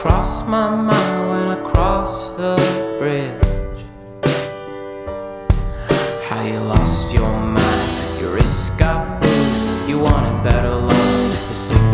Cross my mind when I cross the bridge. How you lost your mind, your wrist got bruised. You wanted better love.